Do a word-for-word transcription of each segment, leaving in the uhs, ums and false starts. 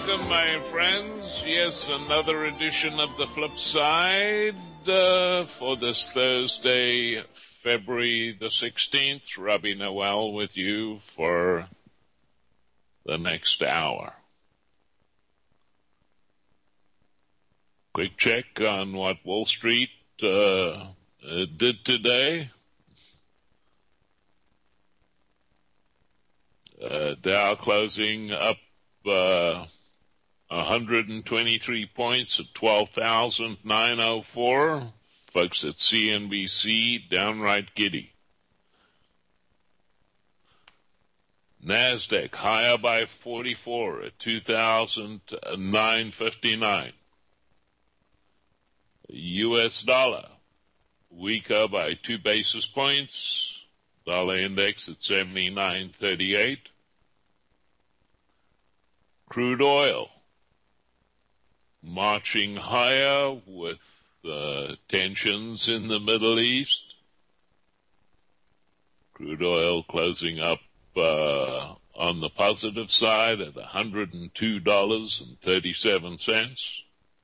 welcome, my friends. Yes, another edition of The Flip Side uh, for this Thursday, February the sixteenth. Robbie Noel with you for the next hour. Quick check on what Wall Street uh, did today. Uh, Dow closing up uh, one hundred twenty-three points at twelve thousand nine hundred four. Folks at C N B C, downright giddy. NASDAQ higher by forty-four at two thousand nine hundred fifty-nine. U S dollar weaker by two basis points. Dollar index at seventy-nine thirty-eight. Crude oil marching higher with uh, tensions in the Middle East. Crude oil closing up uh, on the positive side at one hundred two dollars and thirty-seven cents.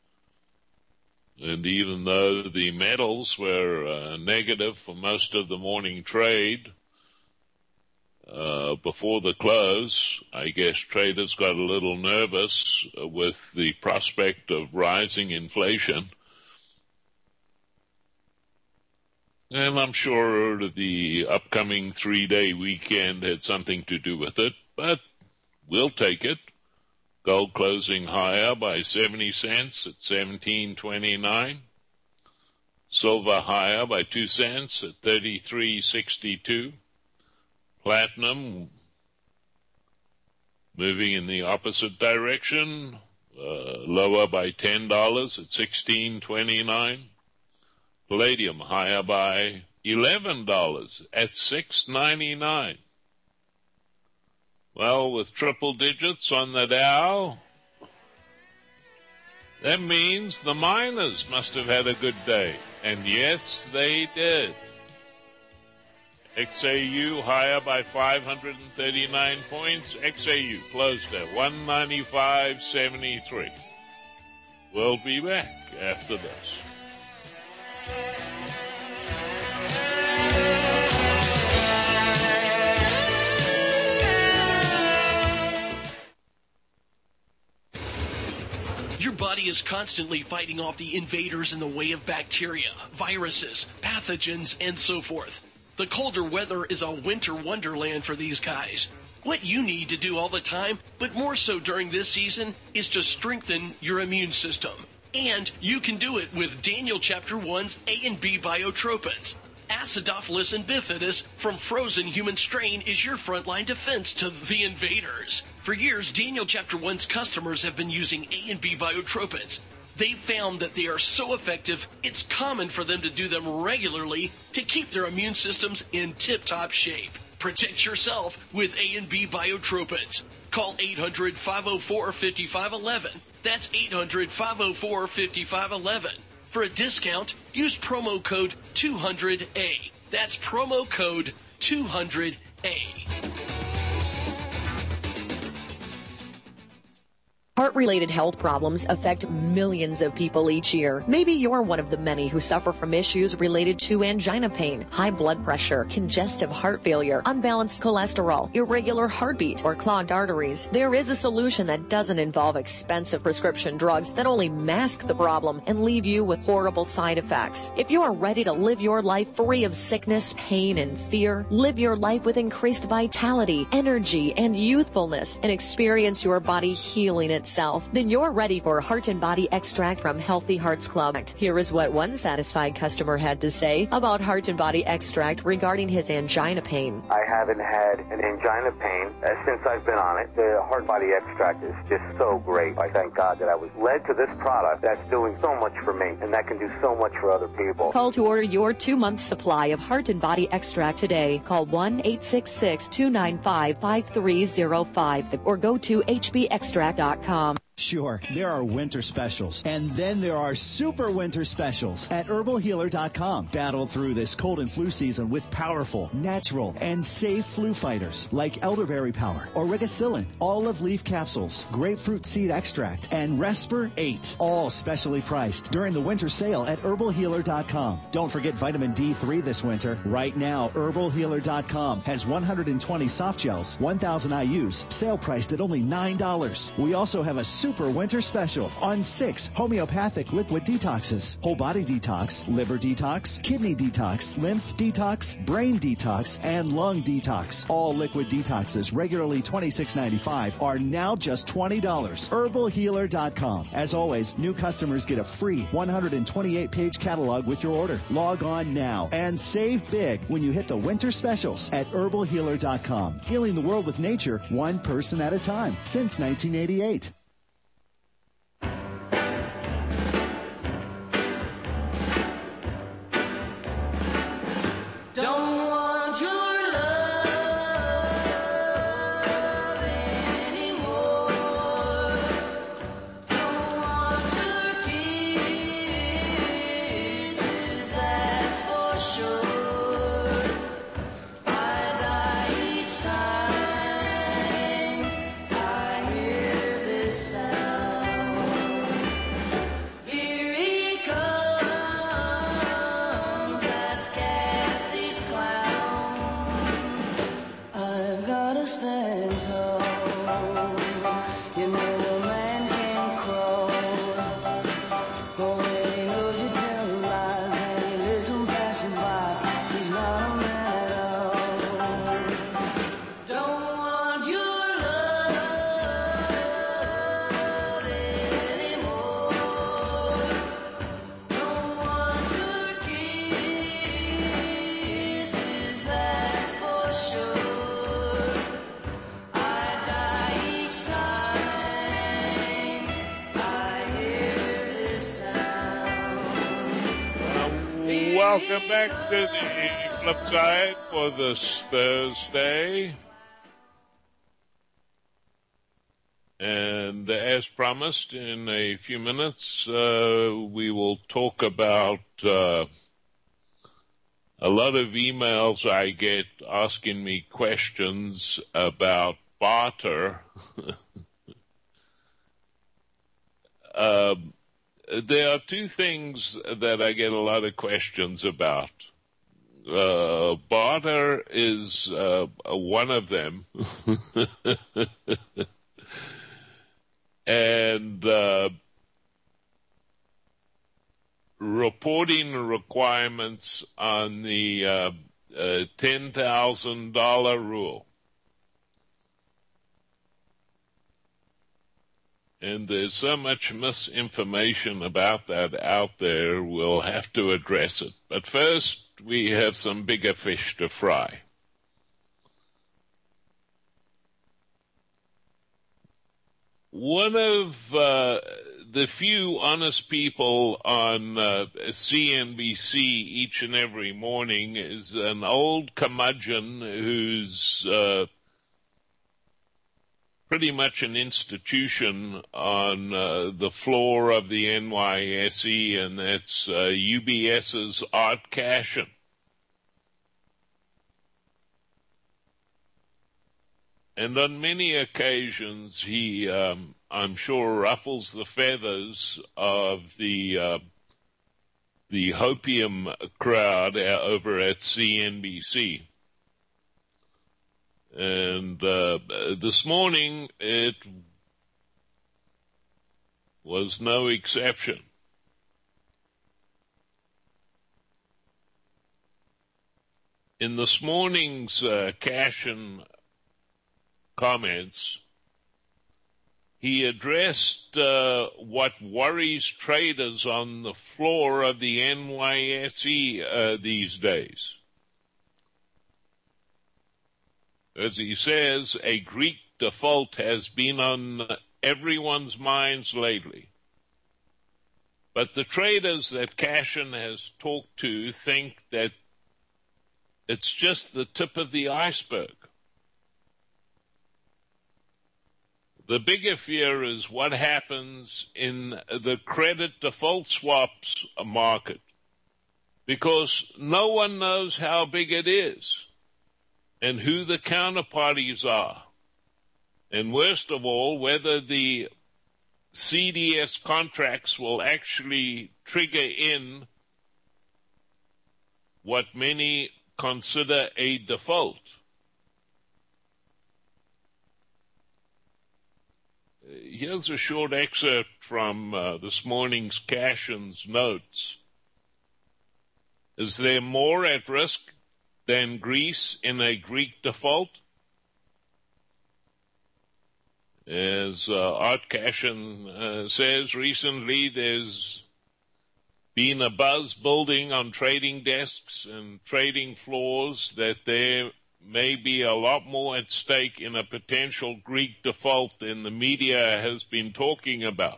And even though the metals were uh, negative for most of the morning trade, uh, before the close, I guess traders got a little nervous with the prospect of rising inflation. And I'm sure the upcoming three-day weekend had something to do with it, but we'll take it. Gold closing higher by seventy cents at seventeen twenty-nine. Silver higher by two cents at thirty-three sixty-two. Platinum moving in the opposite direction, uh, lower by ten dollars at sixteen twenty-nine. Palladium higher by eleven dollars at six ninety-nine. Well, with triple digits on the Dow, that means the miners must have had a good day. And yes, they did. X A U higher by five hundred thirty-nine points. X A U closed at one ninety-five seventy-three. We'll be back after this. Your body is constantly fighting off the invaders in the way of bacteria, viruses, pathogens, and so forth. The colder weather is a winter wonderland for these guys. What you need to do all the time, but more so during this season, is to strengthen your immune system. And you can do it with Daniel Chapter one's A and B Biotropins. Acidophilus and bifidus from frozen human strain is your frontline defense to the invaders. For years, Daniel Chapter one's customers have been using A and B Biotropins. They've found that they are so effective, it's common for them to do them regularly to keep their immune systems in tip-top shape. Protect yourself with A and B Biotropins. Call eight hundred, five oh four, five five one one. That's eight hundred, five oh four, five five one one. For a discount, use promo code two hundred A. That's promo code two hundred A. Heart-related health problems affect millions of people each year. Maybe you're one of the many who suffer from issues related to angina pain, high blood pressure, congestive heart failure, unbalanced cholesterol, irregular heartbeat, or clogged arteries. There is a solution that doesn't involve expensive prescription drugs that only mask the problem and leave you with horrible side effects. If you are ready to live your life free of sickness, pain, and fear, live your life with increased vitality, energy, and youthfulness, and experience your body healing itself, then you're ready for Heart and Body Extract from Healthy Hearts Club. Here is what one satisfied customer had to say about Heart and Body Extract regarding his angina pain. I haven't had an angina pain uh, since I've been on it. The Heart Body Extract is just so great. I thank God that I was led to this product that's doing so much for me and that can do so much for other people. Call to order your two-month supply of Heart and Body Extract today. Call one eight six six, two nine five, five three zero five or go to h b extract dot com. Sure, there are winter specials, and then there are super winter specials at herbal healer dot com. Battle through this cold and flu season with powerful, natural, and safe flu fighters like elderberry power, auricicillin, olive leaf capsules, grapefruit seed extract, and Respir eight, all specially priced during the winter sale at herbal healer dot com. Don't forget vitamin D three this winter. Right now, herbal healer dot com has one hundred twenty soft gels, one thousand I U's, sale priced at only nine dollars. We also have a super winter special on six homeopathic liquid detoxes: whole body detox, liver detox, kidney detox, lymph detox, brain detox, and lung detox. All liquid detoxes, regularly twenty-six ninety-five, are now just twenty dollars. herbal healer dot com. As always, new customers get a free one hundred twenty-eight page catalog with your order. Log on now and save big when you hit the winter specials at herbal healer dot com. Healing the world with nature, one person at a time, since nineteen eighty-eight. Welcome back to the flip side for this Thursday. And as promised, in a few minutes, uh, we will talk about uh, a lot of emails I get asking me questions about barter. uh, There are two things that I get a lot of questions about. Uh, barter is uh, one of them. and uh, reporting requirements on the uh, uh, ten thousand dollars rule. And there's so much misinformation about that out there, we'll have to address it. But first, we have some bigger fish to fry. One of uh, the few honest people on uh, C N B C each and every morning is an old curmudgeon who's uh, pretty much an institution on uh, the floor of the N Y S E, and that's uh, U B S's Art Cashin. And on many occasions, he, um, I'm sure, ruffles the feathers of the uh, the hopium crowd over at C N B C. And uh, this morning, it was no exception. In this morning's uh, Cashin comments, he addressed uh, what worries traders on the floor of the N Y S E uh, these days. As he says, a Greek default has been on everyone's minds lately. But the traders that Cashin has talked to think that it's just the tip of the iceberg. The bigger fear is what happens in the credit default swaps market, because no one knows how big it is and who the counterparties are. And worst of all, whether the C D S contracts will actually trigger in what many consider a default. Here's a short excerpt from uh, this morning's Cashin's notes. Is there more at risk than Greece in a Greek default? As uh, Art Cashin uh, says, recently there's been a buzz building on trading desks and trading floors that there may be a lot more at stake in a potential Greek default than the media has been talking about.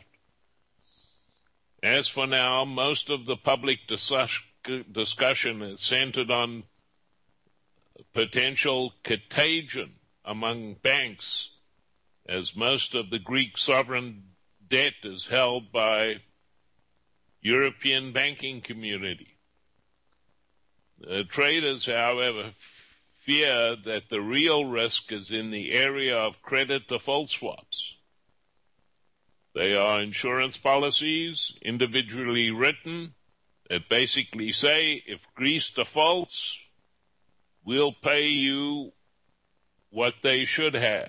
As for now, most of the public discuss- discussion is centered on potential contagion among banks, as most of the Greek sovereign debt is held by European banking community. Uh, traders, however, fear that the real risk is in the area of credit default swaps. They are insurance policies, individually written, that basically say, if Greece defaults, we'll pay you what they should have.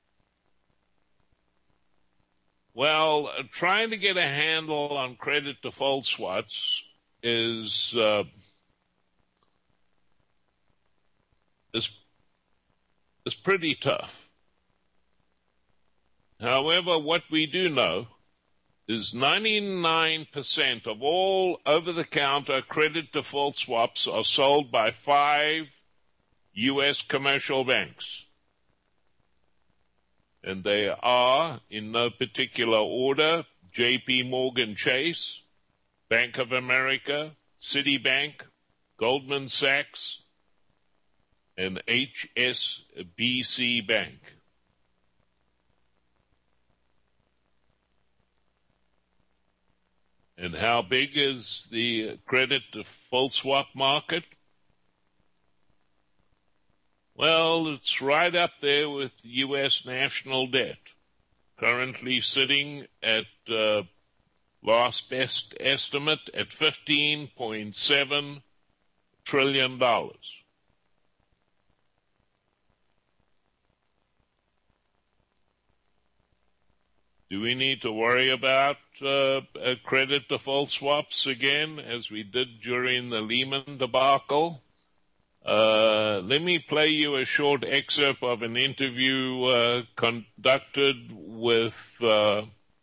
Well, uh, trying to get a handle on credit default swaps is uh, is is pretty tough. However, what we do know is ninety-nine percent of all over-the-counter credit default swaps are sold by five U S commercial banks. And they are, in no particular order, J P Morgan Chase, Bank of America, Citibank, Goldman Sachs, and H S B C Bank. And how big is the credit default swap market? Well, it's right up there with U S national debt, currently sitting at uh, last best estimate at fifteen point seven trillion dollars. Do we need to worry about uh, credit default swaps again, as we did during the Lehman debacle? Uh, let me play you a short excerpt of an interview uh, conducted with uh,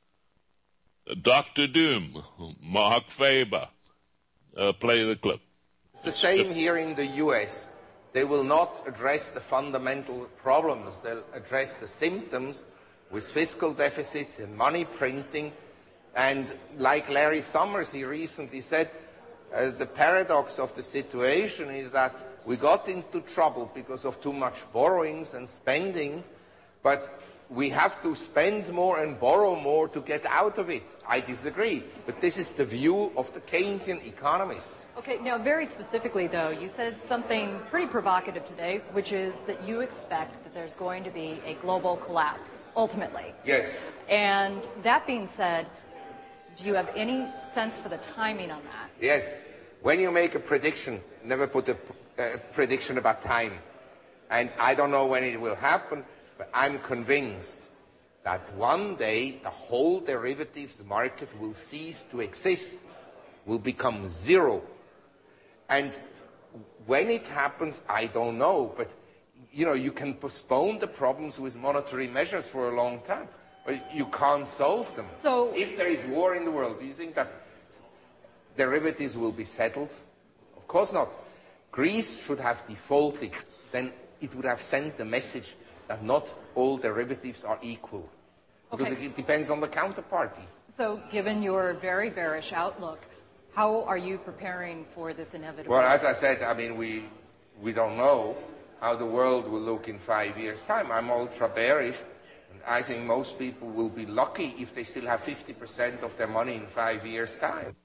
Doctor Doom, Mark Faber. Uh, play the clip. It's the same here in the U S. They will not address the fundamental problems. They'll address the symptoms with fiscal deficits and money printing. And like Larry Summers, he recently said, uh, the paradox of the situation is that we got into trouble because of too much borrowings and spending, but we have to spend more and borrow more to get out of it. I disagree, but this is the view of the Keynesian economists. Okay, now very specifically though, you said something pretty provocative today, which is that you expect that there's going to be a global collapse, ultimately. Yes. And that being said, do you have any sense for the timing on that? Yes. When you make a prediction, never put a a prediction about time. And I don't know when it will happen, but I'm convinced that one day the whole derivatives market will cease to exist, will become zero. And when it happens, I don't know, but you know, you can postpone the problems with monetary measures for a long time, but you can't solve them. So if there is war in the world, do you think that derivatives will be settled? Of course not. Greece should have defaulted, then it would have sent the message that not all derivatives are equal. Because okay. it depends on the counterparty. So given your very bearish outlook, how are you preparing for this inevitable? Well, as I said, I mean, we, we don't know how the world will look in five years' time. I'm ultra bearish, and I think most people will be lucky if they still have fifty percent of their money in five years' time.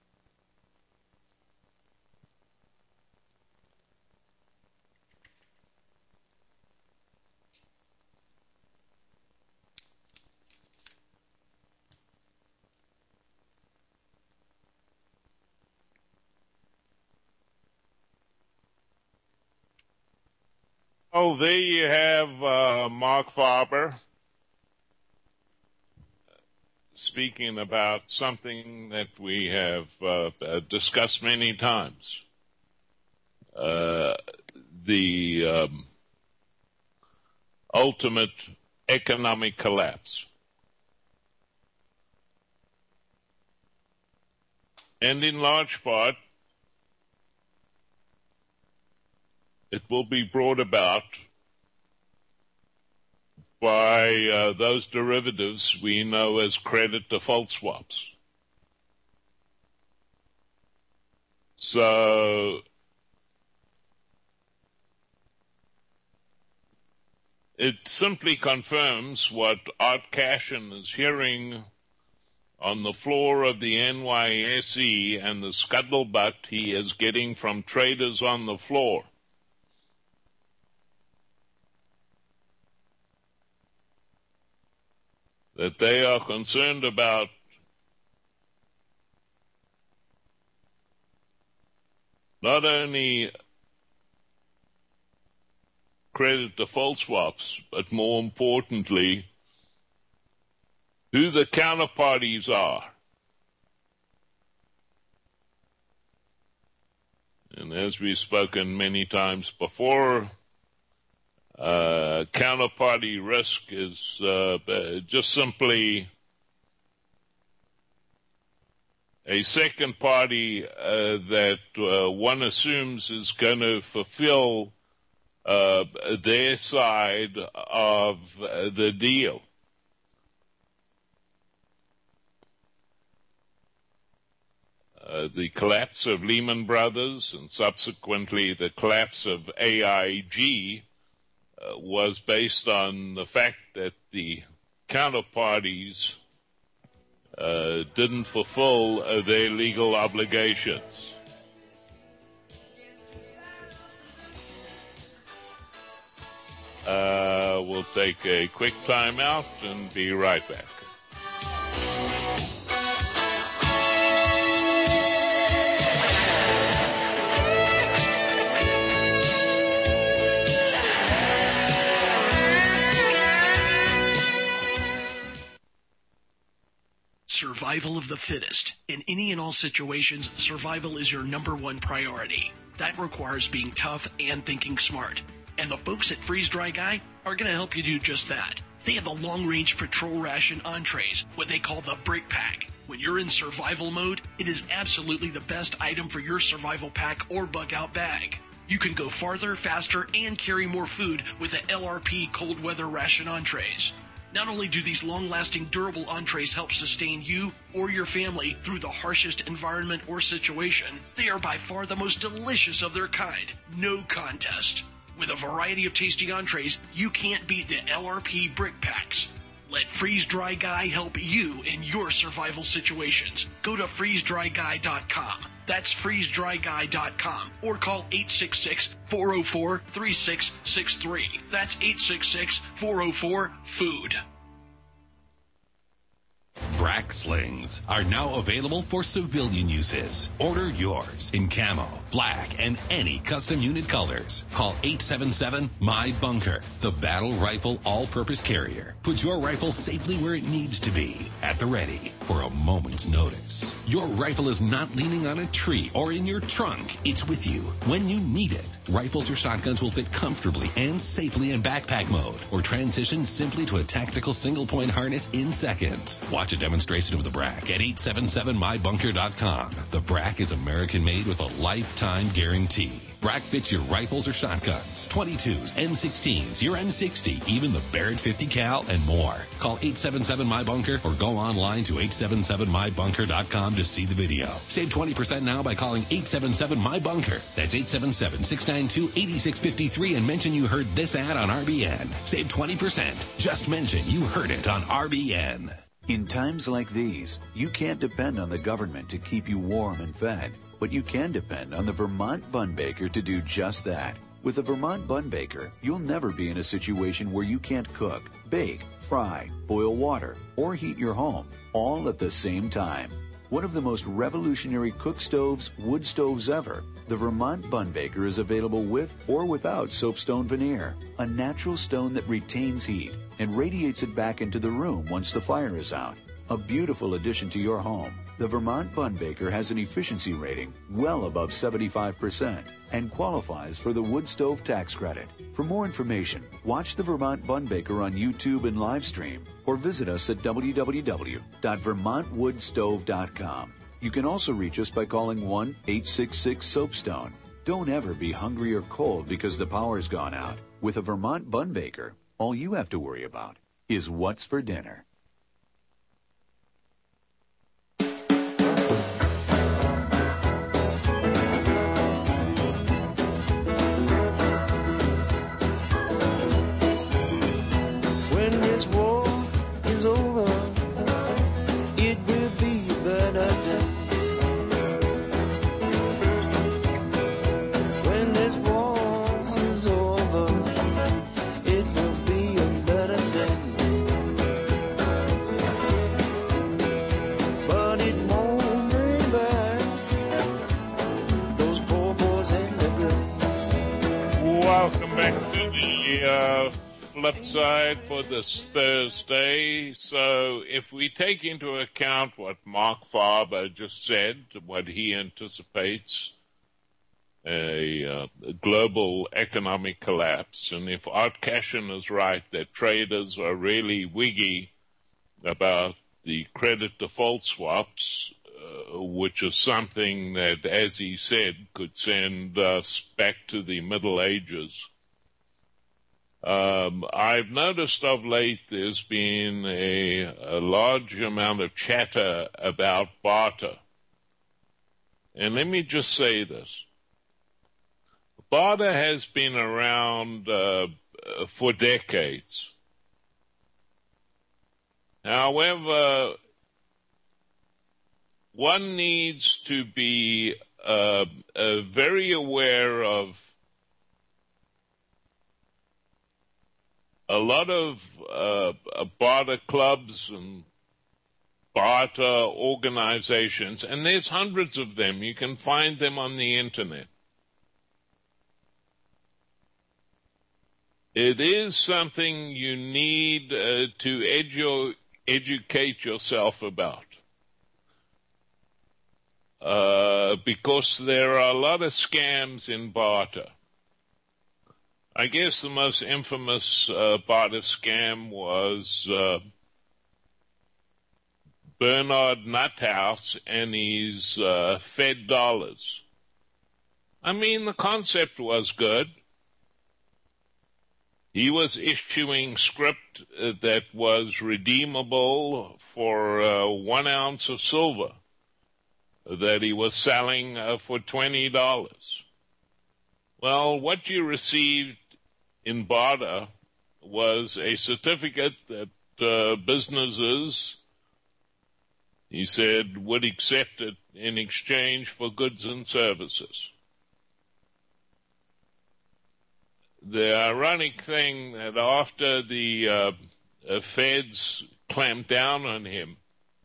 Oh, there you have uh, Mark Farber speaking about something that we have uh, discussed many times. Uh, the um, ultimate economic collapse. And in large part, it will be brought about by uh, those derivatives we know as credit default swaps. So it simply confirms what Art Cashin is hearing on the floor of the N Y S E and the scuttlebutt he is getting from traders on the floor. That they are concerned about not only credit default swaps, but more importantly, who the counterparties are. And as we've spoken many times before, Uh, counterparty risk is uh, just simply a second party uh, that uh, one assumes is going to fulfill uh, their side of uh, the deal. Uh, the collapse of Lehman Brothers and subsequently the collapse of A I G Uh, was based on the fact that the counterparties uh, didn't fulfill uh, their legal obligations. Uh, we'll take a quick time out and be right back. Survival of the fittest. In any and all situations, survival is your number one priority. That requires being tough and thinking smart. And the folks at Freeze Dry Guy are going to help you do just that. They have the long-range patrol ration entrees, what they call the Brick Pack. When you're in survival mode, it is absolutely the best item for your survival pack or bug-out bag. You can go farther, faster, and carry more food with the L R P cold weather ration entrees. Not only do these long-lasting, durable entrees help sustain you or your family through the harshest environment or situation, they are by far the most delicious of their kind. No contest. With a variety of tasty entrees, you can't beat the L R P Brick Packs. Let Freeze Dry Guy help you in your survival situations. Go to freeze dry guy dot com. That's freeze dry guy dot com. Or call eight six six, four oh four, three six six three. That's eight six six, four oh four, food. Brack slings are now available for civilian uses. Order yours in camo, black, and any custom unit colors. Call eight seven seven, M Y bunker, the battle rifle all-purpose carrier. Put your rifle safely where it needs to be, at the ready, for a moment's notice. Your rifle is not leaning on a tree or in your trunk. It's with you when you need it. Rifles or shotguns will fit comfortably and safely in backpack mode, or transition simply to a tactical single-point harness in seconds. Watch a demonstration of the Brack at eight seven seven my bunker dot com. The Brack is American-made with a lifetime guarantee. Brack fits your rifles or shotguns, twenty-twos, M sixteens, your M sixty, even the Barrett fifty cal, and more. Call eight seven seven, M Y bunker or go online to eight seven seven my bunker dot com to see the video. Save twenty percent now by calling eight seven seven, M Y bunker. That's eight seven seven, six nine two, eight six five three and mention you heard this ad on R B N. Save twenty percent. Just mention you heard it on R B N. In times like these, you can't depend on the government to keep you warm and fed, but you can depend on the Vermont Bun Baker to do just that. With the Vermont Bun Baker, you'll never be in a situation where you can't cook, bake, fry, boil water, or heat your home, all at the same time. One of the most revolutionary cook stoves, wood stoves ever, the Vermont Bun Baker is available with or without soapstone veneer, a natural stone that retains heat and radiates it back into the room once the fire is out. A beautiful addition to your home. The Vermont Bun Baker has an efficiency rating well above seventy-five percent and qualifies for the wood stove tax credit. For more information, watch the Vermont Bun Baker on YouTube and live stream or visit us at w w w dot vermont wood stove dot com. You can also reach us by calling one eight six six soapstone. Don't ever be hungry or cold because the power's gone out. With a Vermont Bun Baker, all you have to worry about is what's for dinner. When this war is over, it will be a better day. When this war is over, it will be a better day. But it won't bring back those poor boys in the grave. Welcome back to the uh, flip side for this Thursday. So if we take into account what Mark Farber just said, what he anticipates a, uh, a global economic collapse, and if Art Cashin is right that traders are really wiggy about the credit default swaps, uh, which is something that, as he said, could send us back to the Middle Ages. Um, I've noticed of late there's been a, a large amount of chatter about barter. And let me just say this. Barter has been around uh, for decades. However, one needs to be uh, uh, very aware of a lot of uh, barter clubs and barter organizations, and there's hundreds of them. You can find them on the internet. It is something you need uh, to edu- educate yourself about. Uh, because there are a lot of scams in barter. I guess the most infamous uh, barter scam was uh, Bernard Nuthouse and his uh, Fed dollars. I mean, the concept was good. He was issuing script uh, that was redeemable for uh, one ounce of silver that he was selling uh, for twenty dollars. Well, what you received in barter was a certificate that uh, businesses, he said, would accept it in exchange for goods and services. The ironic thing that after the uh, uh, feds clamped down on him,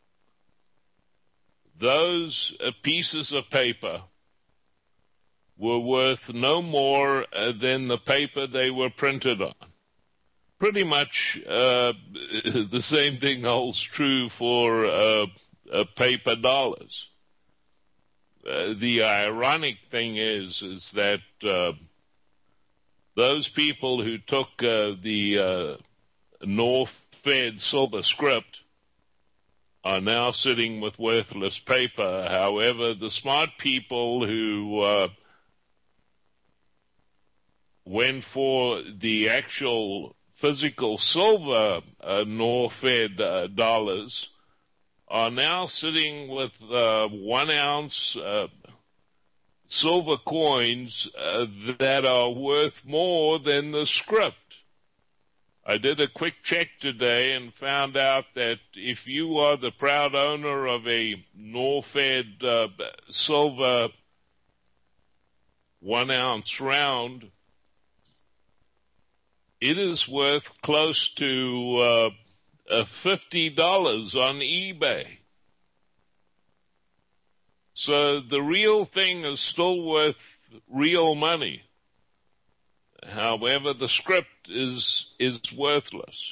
those uh, pieces of paper were worth no more uh, than the paper they were printed on. Pretty much uh, the same thing holds true for uh, uh, paper dollars. Uh, the ironic thing is, is that uh, those people who took uh, the uh, North Fed silver script are now sitting with worthless paper. However, the smart people who uh, when for the actual physical silver uh, Nor-Fed uh, dollars are now sitting with uh, one ounce uh, silver coins uh, that are worth more than the script. I did a quick check today and found out that if you are the proud owner of a Nor-Fed uh, silver one ounce round, it is worth close to uh, uh, fifty dollars on eBay. So the real thing is still worth real money. However, the script is is worthless.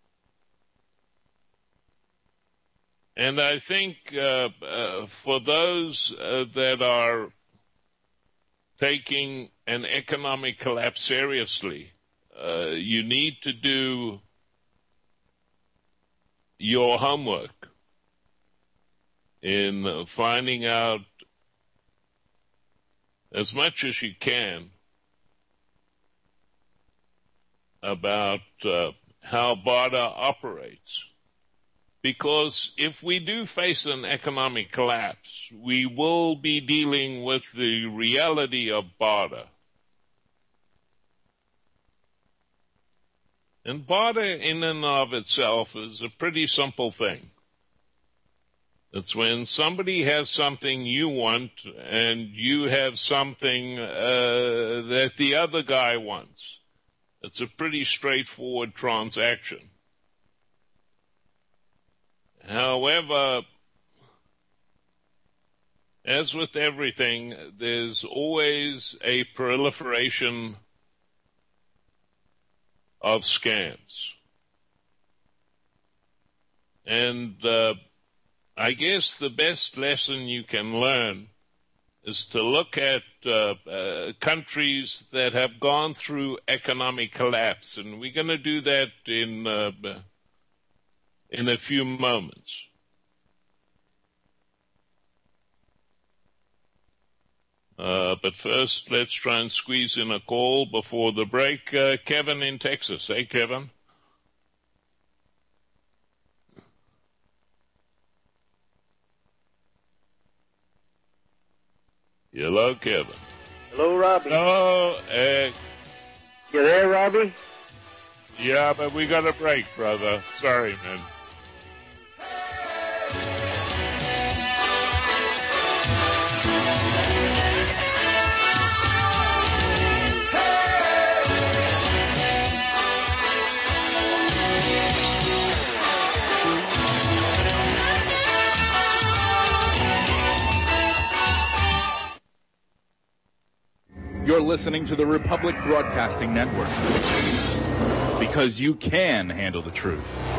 And I think uh, uh, for those uh, that are taking an economic collapse seriously, uh, you need to do your homework in uh, finding out as much as you can about uh, how barter operates. Because if we do face an economic collapse, we will be dealing with the reality of barter. And barter in and of itself is a pretty simple thing. It's when somebody has something you want and you have something uh, that the other guy wants. It's a pretty straightforward transaction. However, as with everything, there's always a proliferation of scams. And uh, I guess the best lesson you can learn is to look at uh, uh, countries that have gone through economic collapse. And we're going to do that in uh, in a few moments. Uh, but first, let's try and squeeze in a call before the break. Uh, Kevin in Texas. Hey, Kevin. Hello, Kevin. Hello, Robbie. Hello. Uh, you there, Robbie? Yeah, but we got a break, brother. Sorry, man. You're listening to the Republic Broadcasting Network, because you can handle the truth.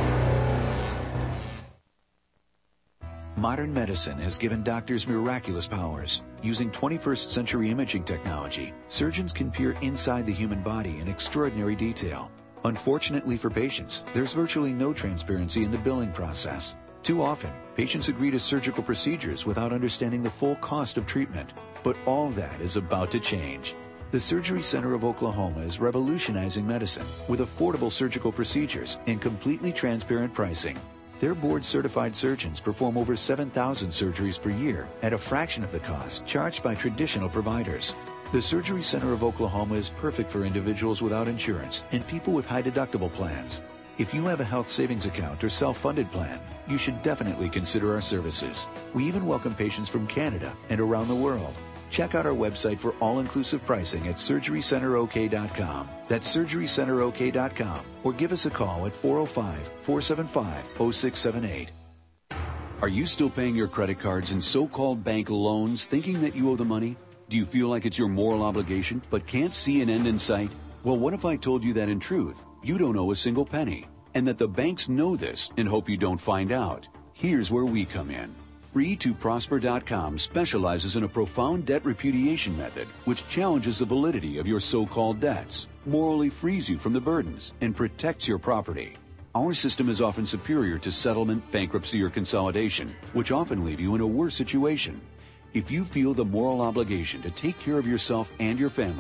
Modern medicine has given doctors miraculous powers. Using twenty-first century imaging technology, surgeons can peer inside the human body in extraordinary detail. Unfortunately for patients, there's virtually no transparency in the billing process. Too often, patients agree to surgical procedures without understanding the full cost of treatment. But all that is about to change. The Surgery Center of Oklahoma is revolutionizing medicine with affordable surgical procedures and completely transparent pricing. Their board-certified surgeons perform over seven thousand surgeries per year at a fraction of the cost charged by traditional providers. The Surgery Center of Oklahoma is perfect for individuals without insurance and people with high deductible plans. If you have a health savings account or self-funded plan, you should definitely consider our services. We even welcome patients from Canada and around the world. Check out our website for all-inclusive pricing at surgery center o k dot com. That's surgery center o k dot com. Or give us a call at four oh five, four seven five, oh six seven eight. Are you still paying your credit cards and so-called bank loans thinking that you owe the money? Do you feel like it's your moral obligation but can't see an end in sight? Well, what if I told you that in truth, you don't owe a single penny, and that the banks know this and hope you don't find out? Here's where we come in. free to prosper dot com specializes in a profound debt repudiation method which challenges the validity of your so-called debts, morally frees you from the burdens, and protects your property. Our system is often superior to settlement, bankruptcy, or consolidation, which often leave you in a worse situation. If you feel the moral obligation to take care of yourself and your family,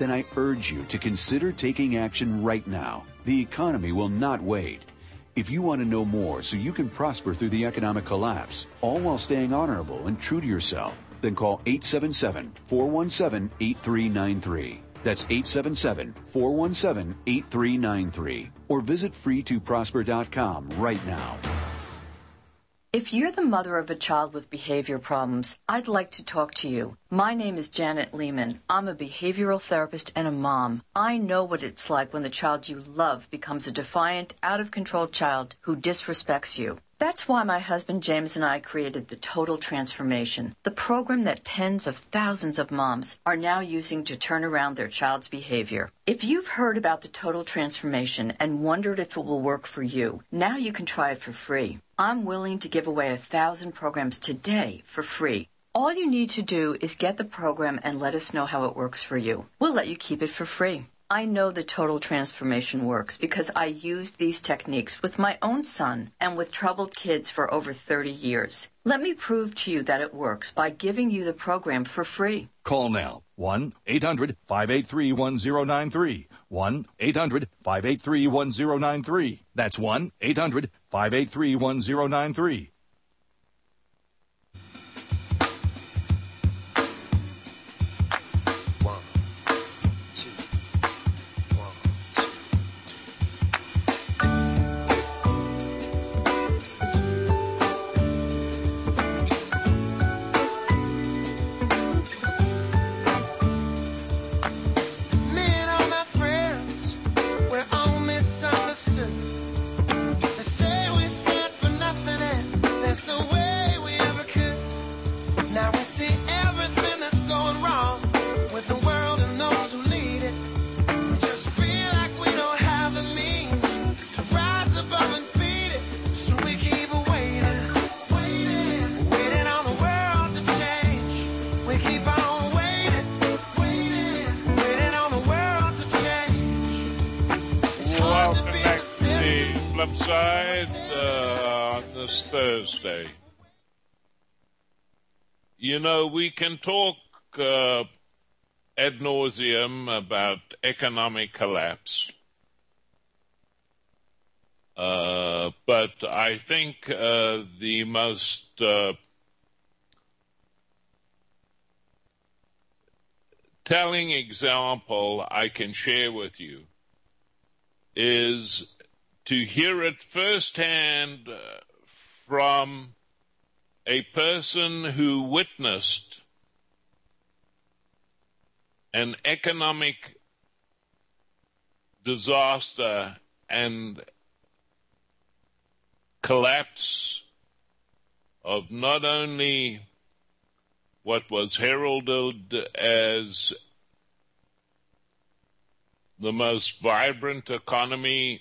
then I urge you to consider taking action right now. The economy will not wait. If you want to know more so you can prosper through the economic collapse, all while staying honorable and true to yourself, then call eight seven seven, four one seven, eight three nine three. That's eight seven seven, four one seven, eight three nine three. Or visit free to prosper dot com right now. If you're the mother of a child with behavior problems, I'd like to talk to you. My name is Janet Lehman. I'm a behavioral therapist and a mom. I know what it's like when the child you love becomes a defiant, out-of-control child who disrespects you. That's why my husband James and I created the Total Transformation, the program that tens of thousands of moms are now using to turn around their child's behavior. If you've heard about the Total Transformation and wondered if it will work for you, now you can try it for free. I'm willing to give away a thousand programs today for free. All you need to do is get the program and let us know how it works for you. We'll let you keep it for free. I know the Total Transformation works because I used these techniques with my own son and with troubled kids for over thirty years. Let me prove to you that it works by giving you the program for free. Call now. one eight hundred, five eight three, one zero nine three. one eight hundred, five eight three, one zero nine three. That's one eight hundred, five eight three, one zero nine three. Thursday. You know, we can talk uh, ad nauseum about economic collapse, uh, but I think uh, the most uh, telling example I can share with you is to hear it firsthand uh, from a person who witnessed an economic disaster and collapse of not only what was heralded as the most vibrant economy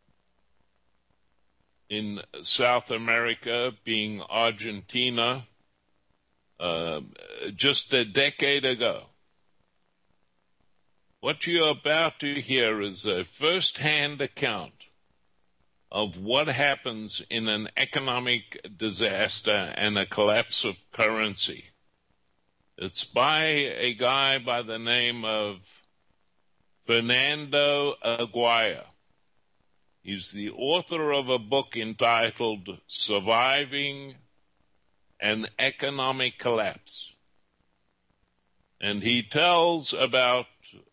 in South America, being Argentina, uh, just a decade ago. What you're about to hear is a first-hand account of what happens in an economic disaster and a collapse of currency. It's by a guy by the name of Fernando Aguirre. He's the author of a book entitled Surviving an Economic Collapse. And he tells about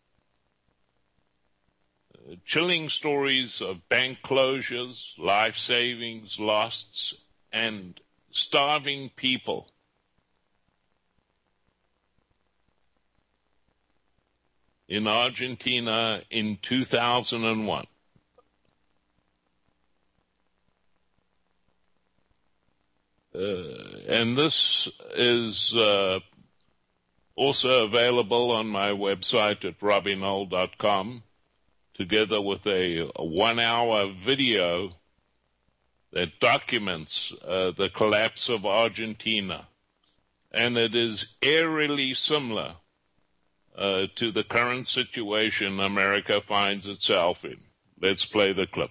uh, chilling stories of bank closures, life savings lost, and starving people. In Argentina in two thousand one. Uh, and this is uh, also available on my website at robbie knoll dot com, together with a, a one-hour video that documents uh, the collapse of Argentina. And it is eerily similar uh, to the current situation America finds itself in. Let's play the clip.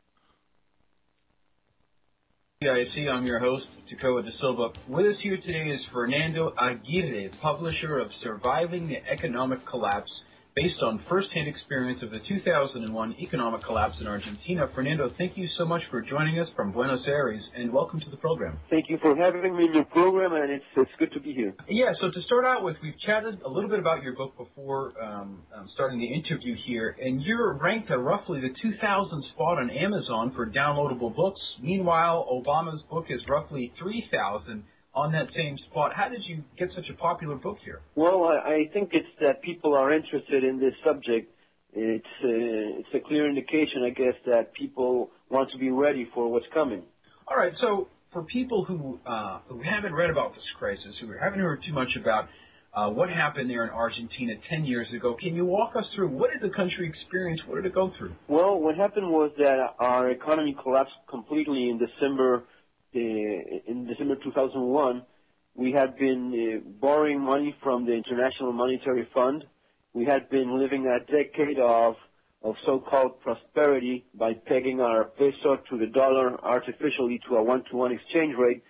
I C, I'm your host, Takoa De Silva. With us here today is Fernando Aguirre, publisher of Surviving the Economic Collapse, based on first-hand experience of the two thousand one economic collapse in Argentina. Fernando, thank you so much for joining us from Buenos Aires, and welcome to the program. Thank you for having me in your program, and it's it's good to be here. Yeah, so to start out with, we've chatted a little bit about your book before um, um, starting the interview here, and you're ranked at roughly the two thousand spot on Amazon for downloadable books. Meanwhile, Obama's book is roughly three thousand on that same spot. How did you get such a popular book here? Well, I, I think it's that people are interested in this subject. It's uh, it's a clear indication, I guess, that people want to be ready for what's coming. All right, so for people who uh, who haven't read about this crisis, who haven't heard too much about uh, what happened there in Argentina ten years ago, can you walk us through what did the country experience? What did it go through? Well, what happened was that our economy collapsed completely in December. Uh, in December two thousand one, we had been uh, borrowing money from the International Monetary Fund. We had been living a decade of of so-called prosperity by pegging our peso to the dollar artificially to a one-to-one exchange rate.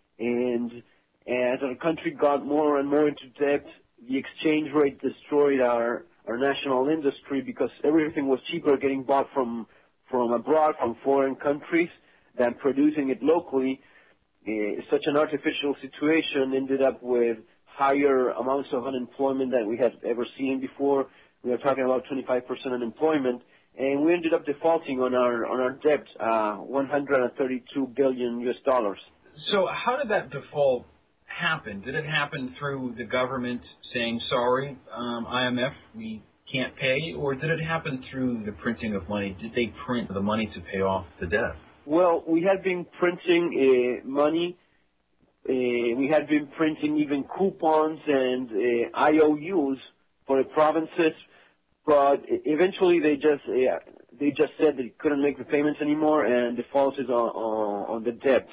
And as our country got more and more into debt, the exchange rate destroyed our, our national industry because everything was cheaper getting bought from from abroad, from foreign countries, than producing it locally. Uh, such an artificial situation ended up with higher amounts of unemployment than we had ever seen before. We are talking about twenty-five percent unemployment, and we ended up defaulting on our on our debt, uh, one hundred thirty-two billion U S dollars. So how did that default happen? Did it happen through the government saying, sorry, um, I M F, we can't pay, or did it happen through the printing of money? Did they print the money to pay off the debt? Well, we had been printing uh, money. Uh, we had been printing even coupons and uh, I O Us for the provinces, but eventually they just uh, they just said they couldn't make the payments anymore and defaulted on, on, on the debt.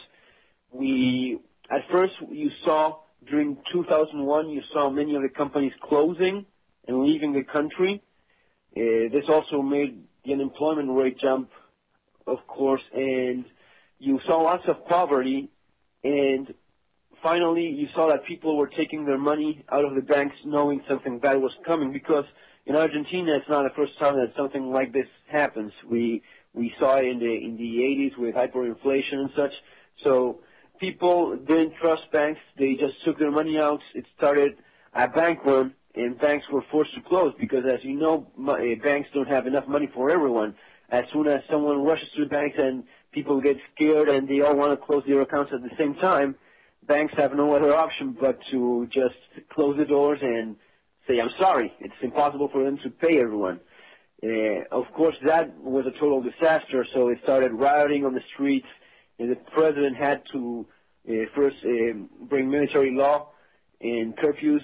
We at first you saw during two thousand one you saw many of the companies closing and leaving the country. Uh, this also made the unemployment rate jump, of course, and you saw lots of poverty, and finally you saw that people were taking their money out of the banks knowing something bad was coming, because in Argentina it's not the first time that something like this happens. We we saw it in the in the eighties with hyperinflation and such. So people didn't trust banks. They just took their money out. It started a bank run, and banks were forced to close because, as you know, banks don't have enough money for everyone. As soon as someone rushes to the banks and people get scared and they all want to close their accounts at the same time, banks have no other option but to just close the doors and say, I'm sorry, it's impossible for them to pay everyone. Uh, of course, that was a total disaster, so it started rioting on the streets, and the president had to uh, first uh, bring military law and curfews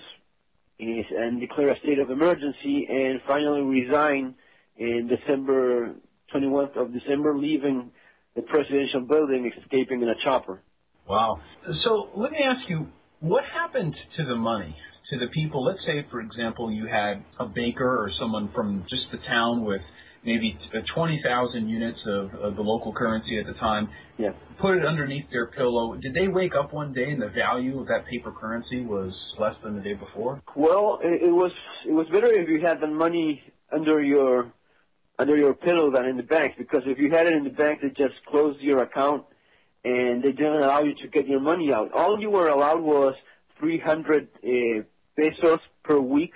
and declare a state of emergency, and finally resign in December, twenty-first of December, leaving the presidential building, escaping in a chopper. Wow. So let me ask you, what happened to the money, to the people? Let's say, for example, you had a baker or someone from just the town with maybe twenty thousand units of, of the local currency at the time, yeah. Put it underneath their pillow. Did they wake up one day and the value of that paper currency was less than the day before? Well, it, it was it was better if you had the money under your under your pillow than in the bank, because if you had it in the bank, they just closed your account and they didn't allow you to get your money out. All you were allowed was three hundred uh, pesos per week.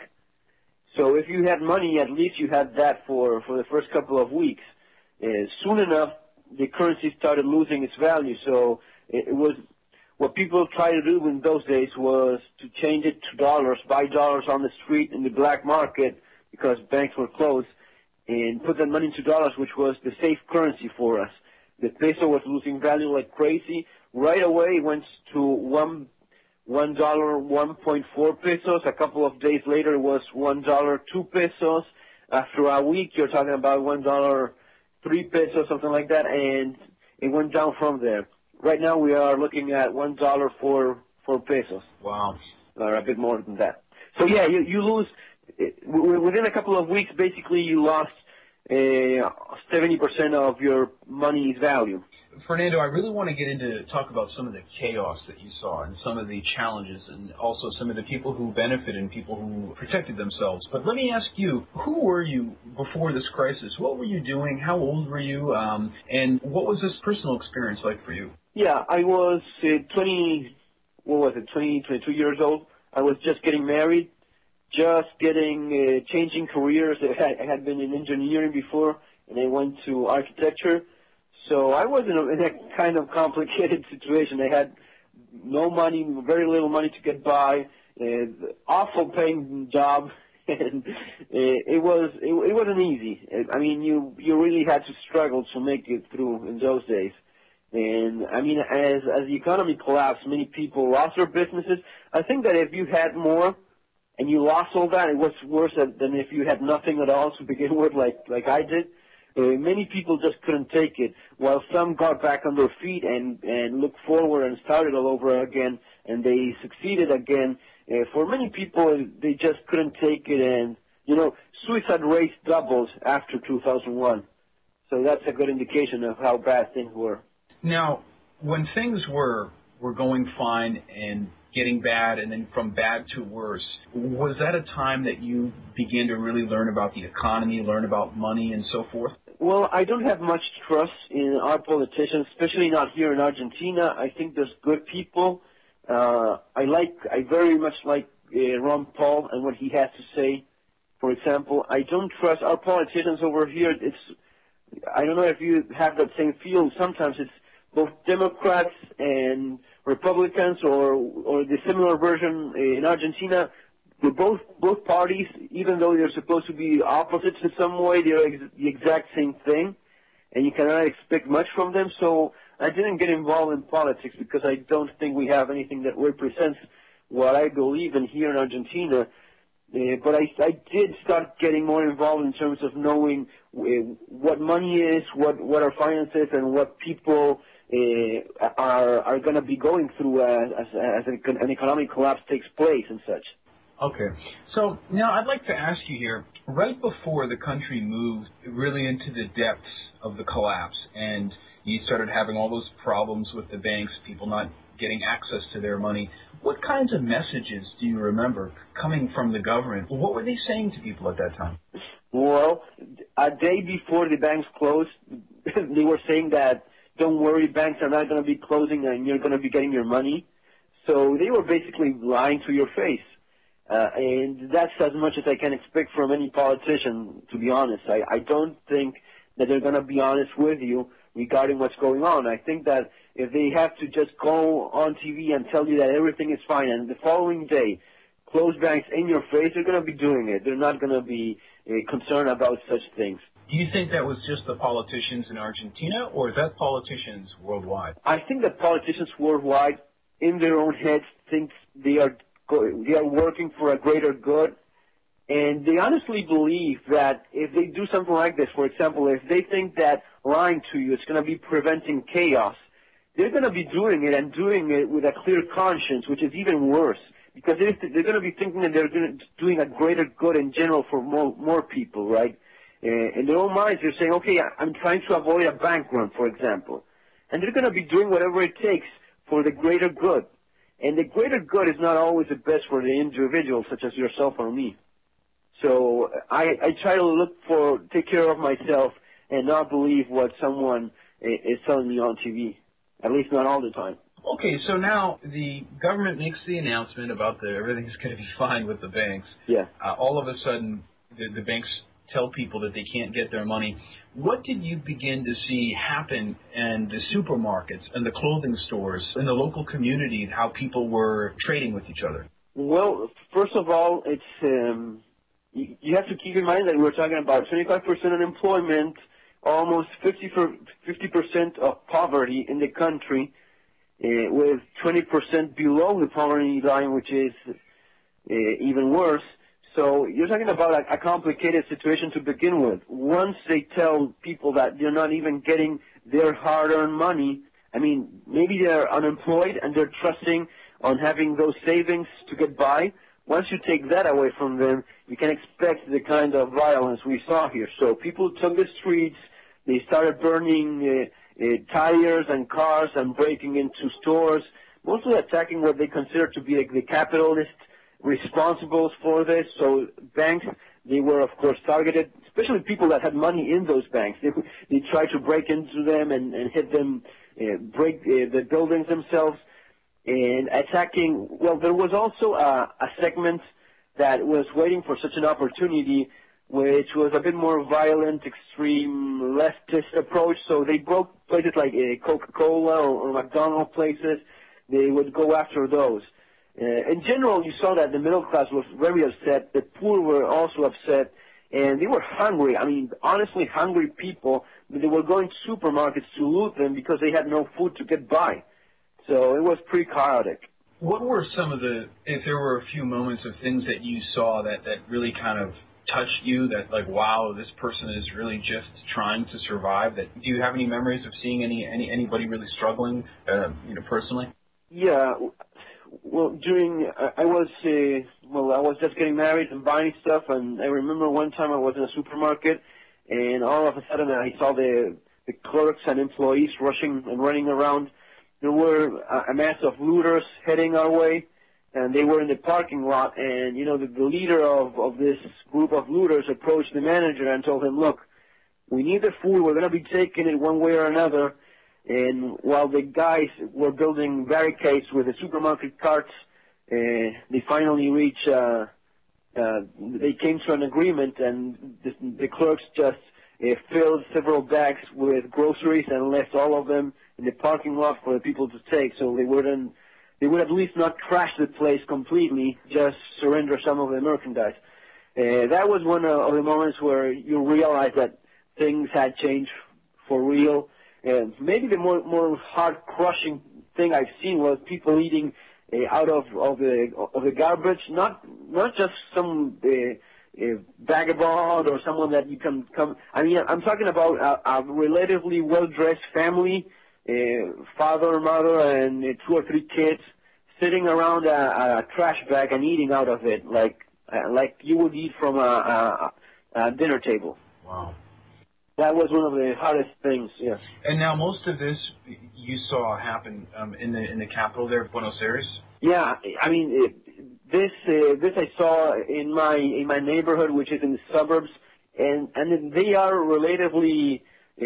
So if you had money, at least you had that for, for the first couple of weeks. Uh, soon enough, the currency started losing its value. So it, it was what people tried to do in those days was to change it to dollars, buy dollars on the street in the black market because banks were closed, and put that money into dollars, which was the safe currency for us. The peso was losing value like crazy. Right away, it went to one one dollar, one point four pesos. A couple of days later, it was one dollar, two pesos. After a week, you're talking about one dollar, three pesos, something like that, and it went down from there. Right now, we are looking at one dollar, four four pesos. Wow, or a bit more than that. So yeah, you you lose within a couple of weeks. Basically, you lost uh, seventy percent of your money's value. Fernando, I really want to get into talk about some of the chaos that you saw and some of the challenges and also some of the people who benefited and people who protected themselves. But let me ask you, who were you before this crisis? What were you doing? How old were you? Um, and what was this personal experience like for you? Yeah, I was uh, twenty, what was it, twenty, twenty-two years old. I was just getting married, just getting, uh, changing careers. I had, I had been in engineering before, and I went to architecture. So I was in a, in a kind of complicated situation. I had no money, very little money to get by, uh, awful paying job, and uh, it was it, it wasn't easy. I mean, you you really had to struggle to make it through in those days. And I mean, as as the economy collapsed, many people lost their businesses. I think that if you had more and you lost all that, it was worse than if you had nothing at all to begin with, like like I did. Uh, many people just couldn't take it, while some got back on their feet and, and looked forward and started all over again, and they succeeded again. Uh, for many people, they just couldn't take it, and, you know, suicide rates doubled after two thousand one. So that's a good indication of how bad things were. Now, when things were were going fine and getting bad and then from bad to worse, was that a time that you began to really learn about the economy, learn about money and so forth? Well, I don't have much trust in our politicians, especially not here in Argentina. I think there's good people. Uh, I like, I very much like uh, Ron Paul and what he has to say. For example, I don't trust our politicians over here. It's, I don't know if you have that same feel. Sometimes it's both Democrats and Republicans, or or the similar version in Argentina. The both both parties, even though they're supposed to be opposites in some way, they're ex the exact same thing, and you cannot expect much from them. So I didn't get involved in politics because I don't think we have anything that represents what I believe in here in Argentina. Uh, but I, I did start getting more involved in terms of knowing uh, what money is, what what our finances, and what people uh, are are going to be going through uh, as as an economic collapse takes place and such. Okay. So now I'd like to ask you here, right before the country moved really into the depths of the collapse and you started having all those problems with the banks, people not getting access to their money, what kinds of messages do you remember coming from the government? What were they saying to people at that time? Well, a day before the banks closed, they were saying that, don't worry, banks are not going to be closing and you're going to be getting your money. So they were basically lying to your face. Uh, and that's as much as I can expect from any politician, to be honest. I, I don't think that they're going to be honest with you regarding what's going on. I think that if they have to just go on T V and tell you that everything is fine, and the following day close banks in your face, they're going to be doing it. They're not going to be uh, concerned about such things. Do you think that was just the politicians in Argentina, or is that politicians worldwide? I think that politicians worldwide, in their own heads, think they are They are working for a greater good, and they honestly believe that if they do something like this, for example, if they think that lying to you is going to be preventing chaos, they're going to be doing it and doing it with a clear conscience, which is even worse, because they're going to be thinking that they're doing a greater good in general for more, more people, right? Uh, in their own minds, they're saying, okay, I'm trying to avoid a bank run, for example, and they're going to be doing whatever it takes for the greater good. And the greater good is not always the best for the individual, such as yourself or me. So I, I try to look for, take care of myself and not believe what someone is telling me on T V, at least not all the time. Okay, so now the government makes the announcement about the everything's going to be fine with the banks. Yeah. Uh, all of a sudden, the, the banks tell people that they can't get their money. What did you begin to see happen in the supermarkets and the clothing stores in the local community, how people were trading with each other? Well, first of all, it's um, you, you have to keep in mind that we're talking about twenty-five percent unemployment, almost fifty percent of poverty in the country, uh, with twenty percent below the poverty line, which is uh, even worse. So you're talking about a, a complicated situation to begin with. Once they tell people that they're not even getting their hard-earned money, I mean, maybe they're unemployed and they're trusting on having those savings to get by. Once you take that away from them, you can expect the kind of violence we saw here. So people took the streets, they started burning uh, uh, tires and cars and breaking into stores, mostly attacking what they consider to be like the capitalist responsibles for this. So banks, they were, of course, targeted, especially people that had money in those banks. They, they tried to break into them and, and hit them, uh, break uh, the buildings themselves, and attacking. Well, there was also a, a segment that was waiting for such an opportunity, which was a bit more violent, extreme, leftist approach. So they broke places like uh, Coca-Cola or, or McDonald's places. They would go after those. Uh, in general, you saw that the middle class was very upset. The poor were also upset, and they were hungry. I mean, honestly, hungry people. They were going to supermarkets to loot them because they had no food to get by. So it was pretty chaotic. What were some of the, if there were a few moments of things that you saw that, that really kind of touched you, that like, wow, this person is really just trying to survive? That do you have any memories of seeing any, any anybody really struggling, uh, you know, personally? Yeah. Well, during, I was, uh, well, I was just getting married and buying stuff, and I remember one time I was in a supermarket, and all of a sudden I saw the, the clerks and employees rushing and running around. There were a, a mass of looters heading our way, and they were in the parking lot, and, you know, the, the leader of, of this group of looters approached the manager and told him, look, we need the food, we're going to be taking it one way or another. And while the guys were building barricades with the supermarket carts, uh, they finally reached, uh, uh, they came to an agreement, and the, the clerks just uh, filled several bags with groceries and left all of them in the parking lot for the people to take, so they wouldn't, they would at least not trash the place completely, just surrender some of the merchandise. Uh, that was one of the moments where you realize that things had changed for real. And maybe the more more heart-crushing thing I've seen was people eating uh, out of, of the of the garbage, not not just some uh, uh, vagabond or someone that you can come. I mean, I'm talking about a, a relatively well-dressed family, uh, father, mother, and uh, two or three kids sitting around a, a trash bag and eating out of it, like uh, like you would eat from a, a, a dinner table. Wow. That was one of the hardest things, yes. And now most of this you saw happen um, in the in the capital there, Buenos Aires. Yeah, I mean it, this uh, this I saw in my in my neighborhood, which is in the suburbs, and and they are relatively uh,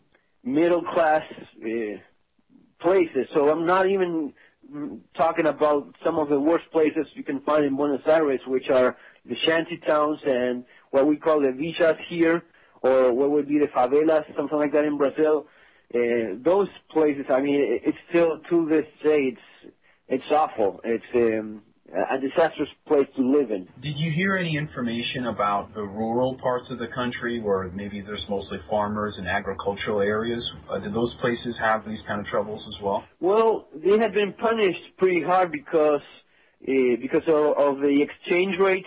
middle class uh, places. So I'm not even talking about some of the worst places you can find in Buenos Aires, which are the shanty towns and what we call the villas here, or what would be the favelas, something like that in Brazil. Uh, those places, I mean, it, it's still, to this day, it's it's awful. It's um, a disastrous place to live in. Did you hear any information about the rural parts of the country where maybe there's mostly farmers and agricultural areas? Uh, did those places have these kind of troubles as well? Well, they had been punished pretty hard because uh, because of, of the exchange rates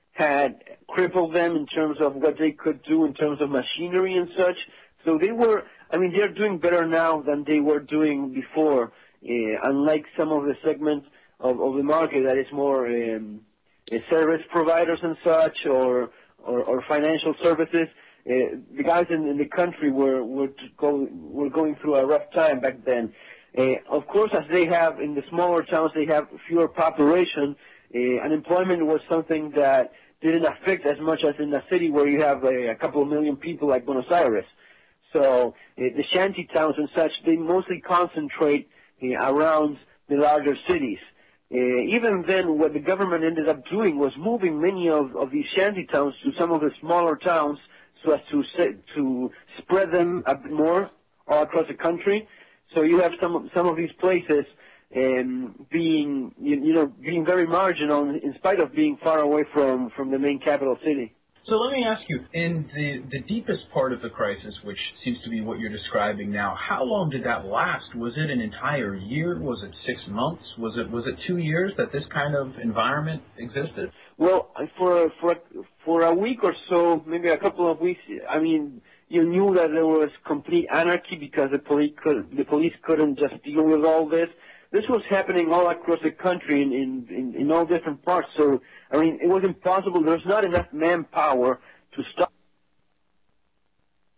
had crippled them in terms of what they could do in terms of machinery and such. So they were, I mean, they're doing better now than they were doing before, uh, unlike some of the segments of, of the market that is more um, uh, service providers and such, or or, or financial services. Uh, the guys in, in the country were were, go, were going through a rough time back then. Uh, of course, as they have in the smaller towns, they have fewer population. Uh, unemployment was something that didn't affect as much as in a city where you have a, a couple of million people like Buenos Aires. So uh, the shanty towns and such, they mostly concentrate uh, around the larger cities. Uh, even then, what the government ended up doing was moving many of, of these shanty towns to some of the smaller towns so as to to spread them a bit more all across the country. So you have some some of these places um, being you, you know being very marginal in spite of being far away from, from the main capital city. So let me ask you, in the, the deepest part of the crisis, which seems to be what you're describing now, how long did that last? Was it an entire year? Was it six months? Was it was it two years that this kind of environment existed? Well, for for for a week or so, maybe a couple of weeks. I mean, you knew that there was complete anarchy because the police could the police couldn't just deal with all this. This was happening all across the country in, in, in, in all different parts. So, I mean, it was impossible. There's not enough manpower to stop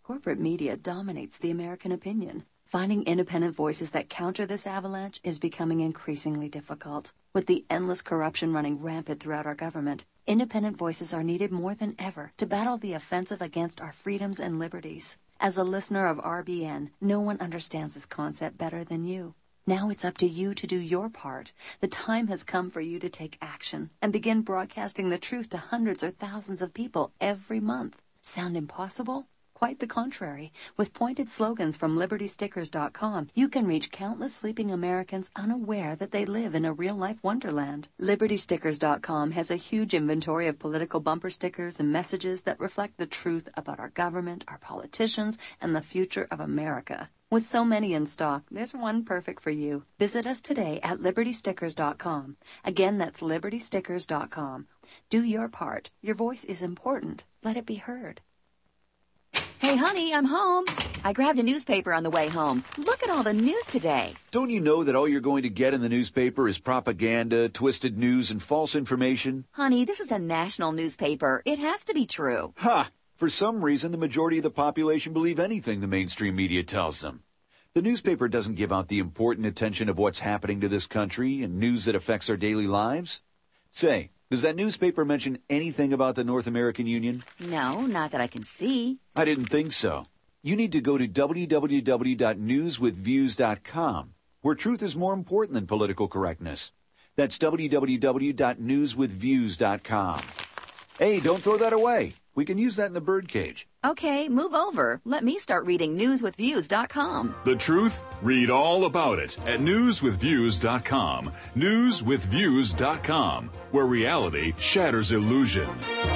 Corporate media dominates the American opinion. Finding independent voices that counter this avalanche is becoming increasingly difficult. With the endless corruption running rampant throughout our government, independent voices are needed more than ever to battle the offensive against our freedoms and liberties. As a listener of R B N, no one understands this concept better than you. Now it's up to you to do your part. The time has come for you to take action and begin broadcasting the truth to hundreds or thousands of people every month. Sound impossible? Quite the contrary. With pointed slogans from Liberty Stickers dot com, you can reach countless sleeping Americans unaware that they live in a real-life wonderland. Liberty Stickers dot com has a huge inventory of political bumper stickers and messages that reflect the truth about our government, our politicians, and the future of America. With so many in stock, there's one perfect for you. Visit us today at Liberty Stickers dot com. Again, that's Liberty Stickers dot com. Do your part. Your voice is important. Let it be heard. Hey, honey, I'm home. I grabbed a newspaper on the way home. Look at all the news today. Don't you know that all you're going to get in the newspaper is propaganda, twisted news, and false information? Honey, this is a national newspaper. It has to be true. Ha! For some reason, the majority of the population believe anything the mainstream media tells them. The newspaper doesn't give out the important attention of what's happening to this country and news that affects our daily lives. Say, does that newspaper mention anything about the North American Union? No, not that I can see. I didn't think so. You need to go to w w w dot news with views dot com, where truth is more important than political correctness. That's w w w dot news with views dot com. Hey, don't throw that away. We can use that in the birdcage. Okay, move over. Let me start reading news with views dot com. The truth? Read all about it at news with views dot com. news with views dot com, where reality shatters illusion.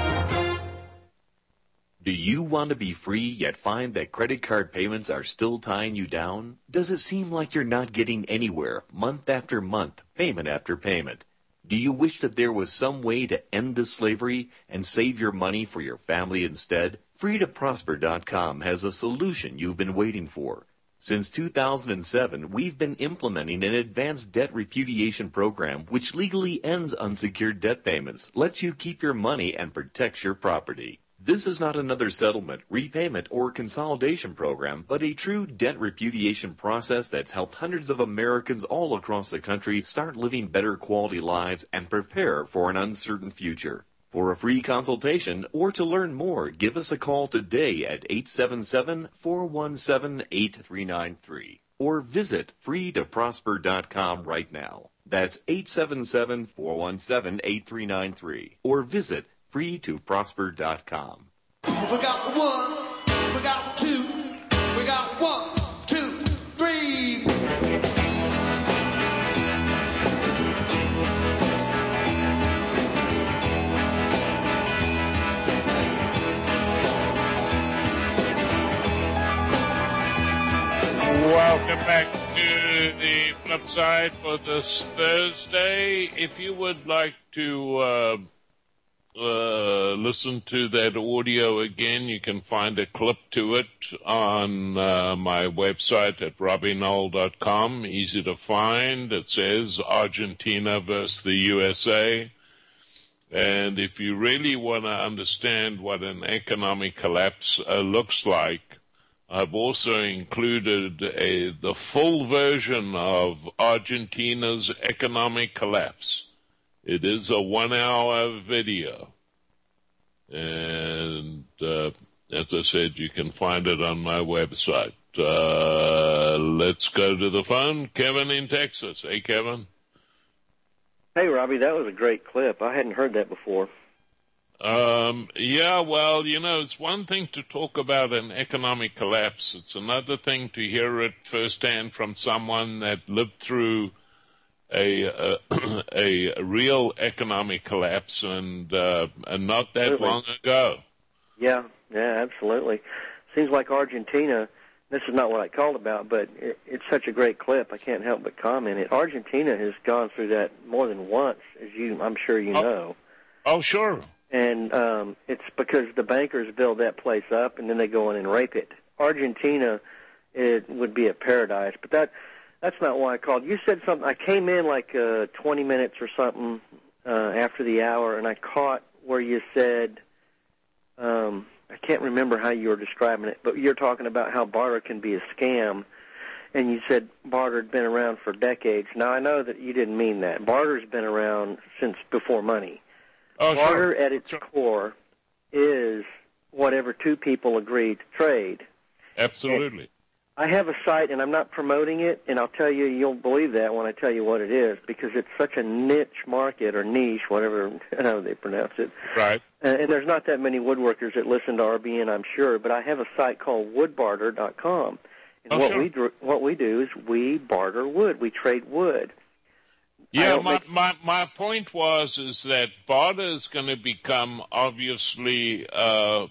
Do you want to be free yet find that credit card payments are still tying you down? Does it seem like you're not getting anywhere, month after month, payment after payment? Do you wish that there was some way to end this slavery and save your money for your family instead? free to prosper dot com has a solution you've been waiting for. Since two thousand seven, we've been implementing an advanced debt repudiation program which legally ends unsecured debt payments, lets you keep your money, and protects your property. This is not another settlement, repayment, or consolidation program, but a true debt repudiation process that's helped hundreds of Americans all across the country start living better quality lives and prepare for an uncertain future. For a free consultation or to learn more, give us a call today at eight seven seven, four one seven, eight three nine three or visit free to prosper dot com right now. That's eight seven seven, four one seven, eight three nine three or visit free to prosper dot com. We got one, we got two, we got one, two, three. Welcome back to the flip side for this Thursday. If you would like to uh, uh, listen to that audio again, you can find a clip to it on uh, my website at robbie knoll dot com. Easy to find. It says Argentina versus the U S A. And if you really want to understand what an economic collapse uh, looks like, I've also included a, the full version of Argentina's economic collapse. It is a one-hour video. And uh, as I said, you can find it on my website. Uh, let's go to the phone. Kevin in Texas. Hey, Kevin. Hey, Robbie, that was a great clip. I hadn't heard that before. Um, yeah, well, you know, it's one thing to talk about an economic collapse. It's another thing to hear it firsthand from someone that lived through a a, a real economic collapse and, uh, and not that Absolutely. long ago. Yeah, yeah, absolutely. Seems like Argentina, this is not what I called about, but it, it's such a great clip, I can't help but comment it. Argentina has gone through that more than once, as you, I'm sure you oh. know. Oh, sure. And um, it's because the bankers build that place up, and then they go in and rape it. Argentina, it would be a paradise, but that that's not why I called. You said something. I came in like uh, twenty minutes or something uh, after the hour, and I caught where you said um, I can't remember how you were describing it, but you're talking about how barter can be a scam, and you said barter had been around for decades. Now, I know that you didn't mean that. Barter's been around since before money. Oh, barter sure. at its sure. core is whatever two people agree to trade. Absolutely. And I have a site, and I'm not promoting it, and I'll tell you, you'll believe that when I tell you what it is, because it's such a niche market or niche, whatever how they pronounce it. Right. And, and there's not that many woodworkers that listen to R B N, I'm sure, but I have a site called wood barter dot com. And oh, what sure. we do, what we do is we barter wood. We trade wood. Yeah, my, make... my my point was is that barter is going to become obviously uh,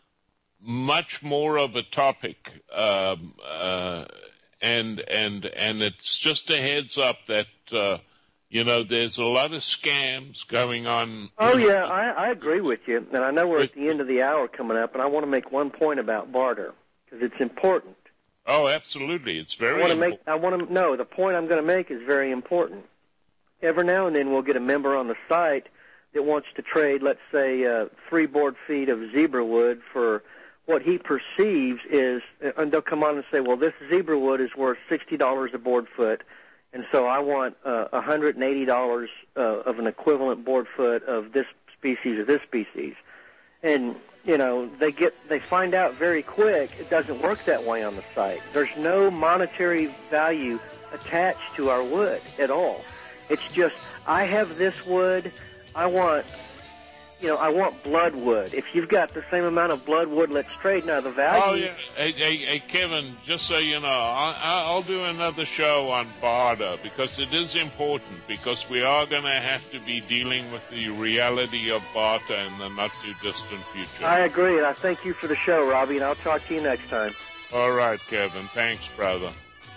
much more of a topic, um, uh, and and and it's just a heads up that uh, you know there's a lot of scams going on. Oh yeah, I, I agree with you, and I know we're at the end of the hour coming up, and I want to make one point about barter because it's important. Oh, absolutely, it's very. I want to important. make. I want to no. The point I'm going to make is very important. Every now and then we'll get a member on the site that wants to trade, let's say, uh, three board feet of zebra wood for what he perceives is, and they'll come on and say, well, this zebra wood is worth sixty dollars a board foot, and so I want uh, one hundred eighty dollars uh, of an equivalent board foot of this species or this species. And, you know, they get they find out very quick it doesn't work that way on the site. There's no monetary value attached to our wood at all. It's just, I have this wood, I want, you know, I want blood wood. If you've got the same amount of blood wood, let's trade. Now, the value... Oh, yeah. Hey, hey, hey, Kevin, just so you know, I, I'll do another show on barter because it is important, because we are going to have to be dealing with the reality of barter in the not-too-distant future. I agree, and I thank you for the show, Robbie, and I'll talk to you next time. All right, Kevin. Thanks, brother.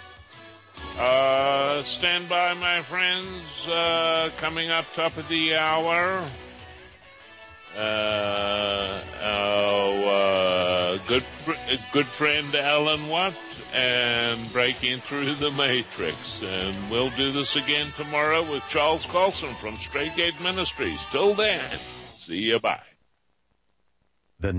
Uh, stand by, my friends. Uh, coming up top of the hour, uh, our uh, good good friend Alan Watt and Breaking Through the Matrix. And we'll do this again tomorrow with Charles Colson from Straight Gate Ministries. Till then, see you, bye.